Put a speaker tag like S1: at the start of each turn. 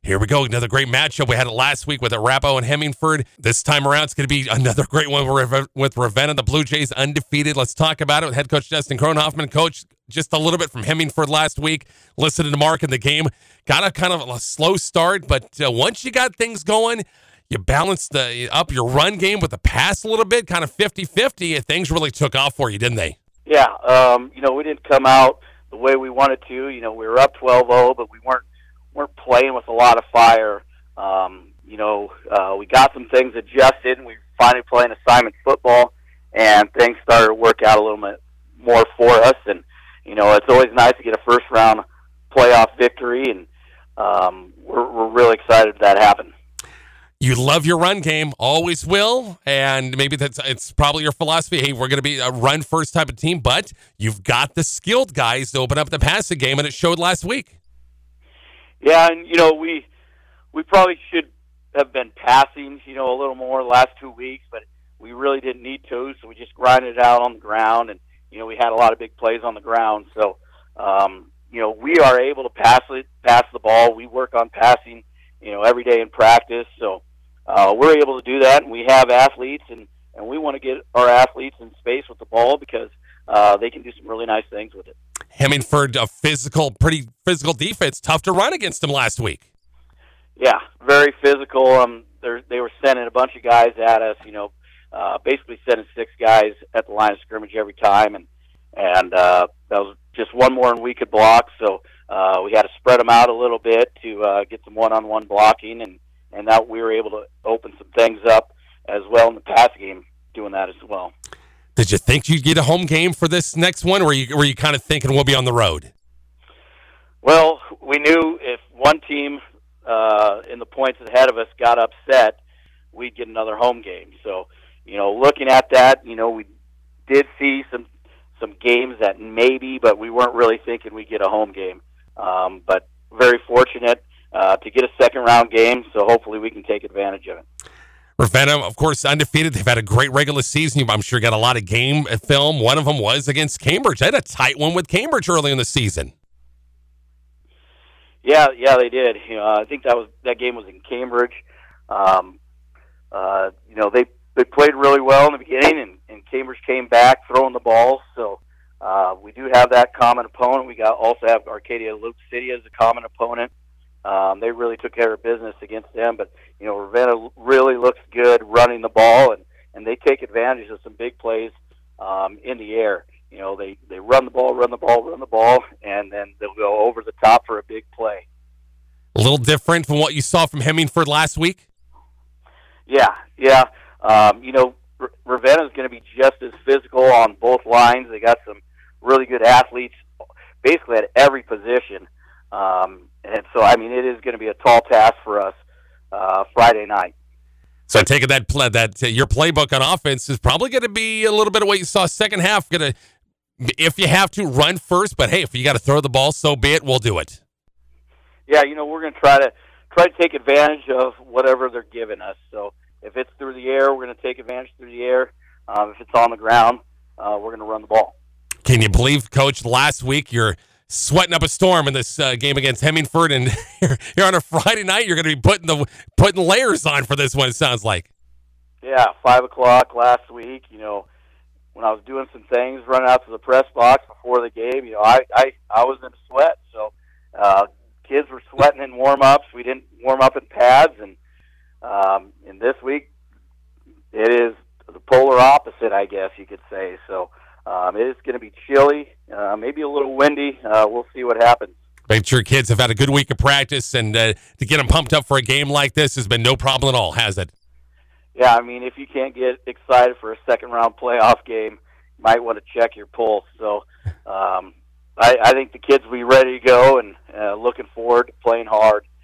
S1: Here we go. Another great matchup. We had it last week with Arapahoe and Hemingford. This time around, it's going to be another great one with Ravenna. The Blue Jays undefeated. Let's talk about it with head coach Justin Kronhoffman. Coach, just a little bit from Hemingford last week. Listening to Mark in the game. Got a kind of a slow start, but once you got things going, you balanced up your run game with the pass a little bit, kind of 50-50. Things really took off for you, didn't they?
S2: Yeah. We didn't come out the way we wanted to. We were up 12-0, but we weren't playing with a lot of fire. We got some things adjusted, and we finally playing assignment football, and things started to work out a little bit more for us. And it's always nice to get a first round playoff victory, and we're really excited that happened.
S1: You love your run game, always will, and maybe it's probably your philosophy. Hey, we're going to be a run first type of team, but you've got the skilled guys to open up the passing game, and it showed last week.
S2: Yeah, and we probably should have been passing, a little more the last 2 weeks, but we really didn't need to, so we just grinded it out on the ground, and we had a lot of big plays on the ground. So, we are able to pass the ball. We work on passing, every day in practice. So we're able to do that, and we have athletes, and we want to get our athletes in space with the ball because they can do some really nice things with it.
S1: Hemingford, a pretty physical defense. Tough to run against them last week.
S2: Yeah, very physical. They were sending a bunch of guys at us, basically sending 6 guys at the line of scrimmage every time, and that was just one more than we could block. So we had to spread them out a little bit to get some one-on-one blocking, and that we were able to open some things up as well in the pass game, doing that as well.
S1: Did you think you'd get a home game for this next one, or were you kind of thinking we'll be on the road?
S2: Well, we knew if one team in the points ahead of us got upset, we'd get another home game. So, looking at that, we did see some games that maybe, but we weren't really thinking we'd get a home game. But very fortunate to get a second-round game, so hopefully we can take advantage of it.
S1: Ravenna, of course, undefeated. They've had a great regular season. I'm sure got a lot of game film. One of them was against Cambridge. They had a tight one with Cambridge early in the season.
S2: Yeah, they did. I think that game was in Cambridge. They played really well in the beginning, and Cambridge came back throwing the ball. So we do have that common opponent. We also have Arcadia Luke City as a common opponent. They really took care of business against them, but Ravenna really looks good running the ball, and they take advantage of some big plays in the air. They run the ball, and then they'll go over the top for a big play.
S1: A little different from what you saw from Hemingford last week?
S2: Yeah. Ravenna is going to be just as physical on both lines. They got some really good athletes basically at every position. And so, it is going to be a tall task for us Friday night.
S1: So I take it that your playbook on offense is probably going to be a little bit of what you saw second half. Going to, if you have to, run first. But hey, if you got to throw the ball, so be it. We'll do it.
S2: Yeah, we're going to try to take advantage of whatever they're giving us. So if it's through the air, we're going to take advantage through the air. If it's on the ground, we're going to run the ball.
S1: Can you believe, Coach, last week you're sweating up a storm in this game against Hemingford, and here on a Friday night you're going to be putting layers on for this one, it sounds like.
S2: Yeah, 5 o'clock last week, when I was doing some things, running out to the press box before the game, I was in a sweat. So kids were sweating in warm-ups. We didn't warm up in pads, and this week it is the polar opposite, I guess you could say. So it is going to be chilly, maybe a little windy. We'll see what happens.
S1: Make sure kids have had a good week of practice, and to get them pumped up for a game like this has been no problem at all, has it?
S2: Yeah, if you can't get excited for a second-round playoff game, you might want to check your pulse. So I think the kids will be ready to go and looking forward to playing hard